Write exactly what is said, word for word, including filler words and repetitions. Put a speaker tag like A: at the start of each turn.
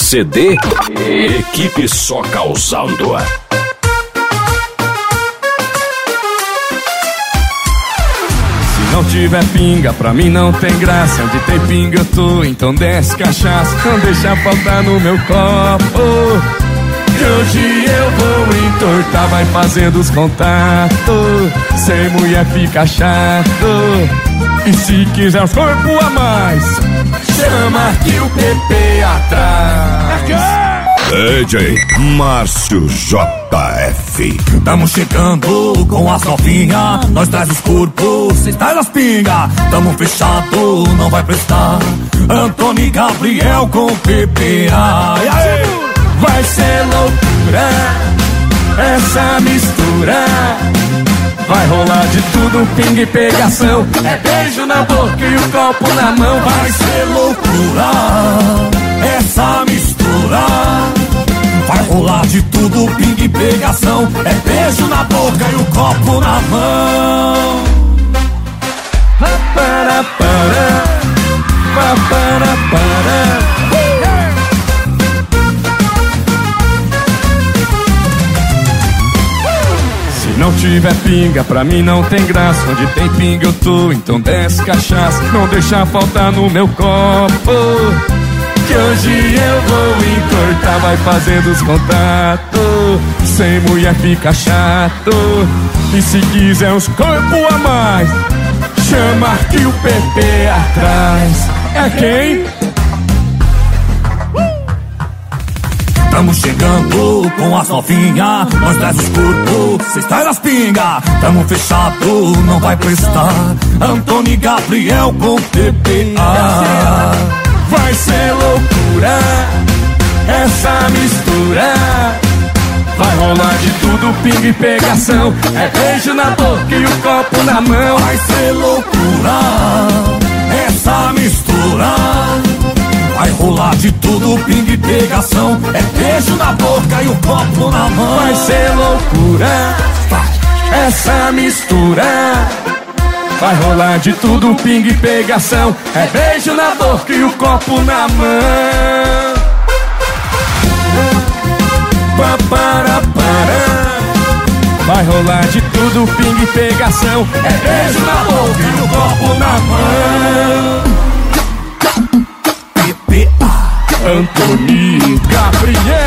A: C D, equipe só causando.
B: Se não tiver pinga, pra mim não tem graça. Onde tem pinga eu tô, então desce cachaça. Não deixa faltar no meu copo, que hoje eu vou entortar. Vai fazendo os contatos, sem mulher fica chato. E se quiser os corpos a mais, chama que o P P atrás.
C: D J Márcio J F.
D: Tamo chegando com as novinhas, nós traz os corpos, cês traz as pingas. Tamo fechado, não vai prestar. Antônio e Gabriel com P P A. E aí?
B: Vai ser loucura essa mistura. Vai rolar de tudo, pinga e pegação. É beijo na boca e o copo na mão.
D: Vai ser loucura essa mistura. Vai rolar de tudo, pinga e pegação. É beijo na boca e o copo na mão.
B: Para, para, para, para. Se não tiver pinga, pra mim não tem graça. Onde tem pinga eu tô, então desce cachaça. Não deixa faltar no meu copo, que hoje eu vou entortar. Vai fazendo os contatos, sem mulher fica chato. E se quiser uns corpos a mais, chama que o P P atrás. É quem?
D: Tamo chegando com as novinhas, nós traz os corpos, cês traz as pingas. Tamo fechado, não vai prestar. Antônio e Gabriel com P P A.
B: Vai ser loucura essa mistura. Vai rolar de tudo, pinga e pegação. É beijo na boca e o copo na mão.
D: Vai ser loucura essa mistura. Vai rolar de tudo, pinga e pegação. É beijo na boca e o copo na mão.
B: Vai ser loucura essa mistura. Vai rolar de tudo, pinga e pegação. É beijo na boca e o copo na mão. Pa, para, para. Vai rolar de tudo, pinga e pegação. É beijo na boca e o copo na mão.
D: P P A.
B: Antônio Gabriel.